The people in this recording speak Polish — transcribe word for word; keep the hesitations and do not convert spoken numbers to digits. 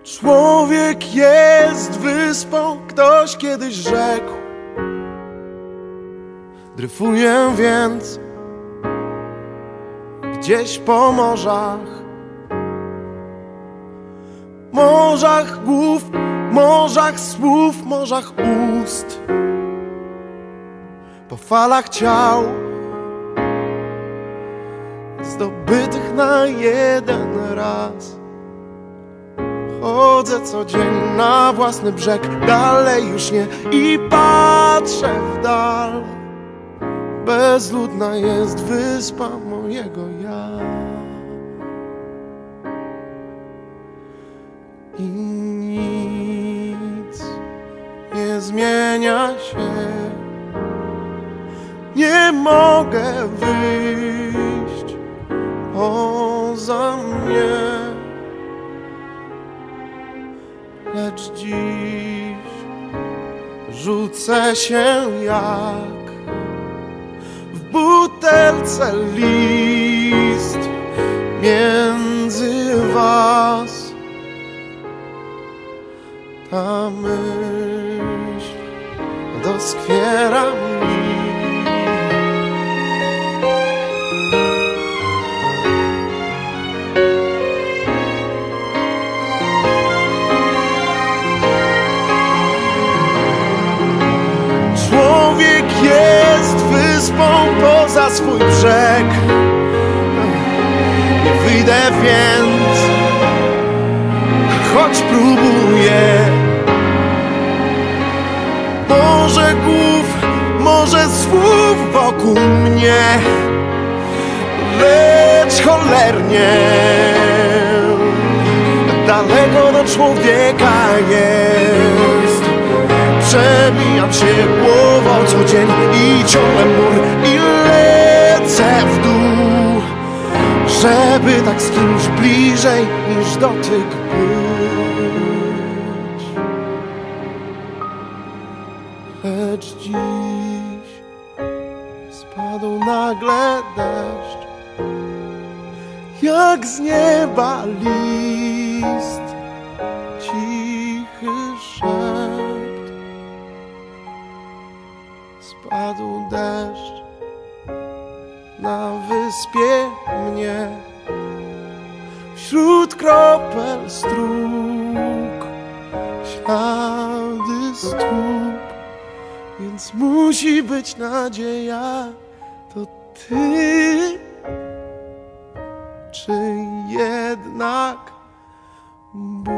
Człowiek jest wyspą, ktoś kiedyś rzekł. Dryfuję więc gdzieś po morzach, morzach głów, morzach słów, morzach ust, po falach ciał zdobytych na jeden raz. Chodzę co dzień na własny brzeg, dalej już nie, i patrzę w dal. Bezludna jest wyspa mojego ja. I nic nie zmienia się. Nie mogę wyjść poza mnie. Lecz dziś rzucę się jak w butelce list między was. Ta myśl doskwiera mi. Człowiek jest wyspą poza swój brzeg. Nie wyjdę więc, choć próbuję. Może głów, może słów wokół mnie, lecz cholernie daleko do człowieka jest. Przebijam się głową co dzień i ciągle mur, i lecę w dół, żeby tak z kimś bliżej niż dotyk być. Lecz dziś spadł nagle deszcz, jak z nieba list, cichy szept. Spadł deszcz na wyspie mnie, wśród kropel stróg, ślady stóp. Więc musi być nadzieja, to ty, czy jednak Bóg?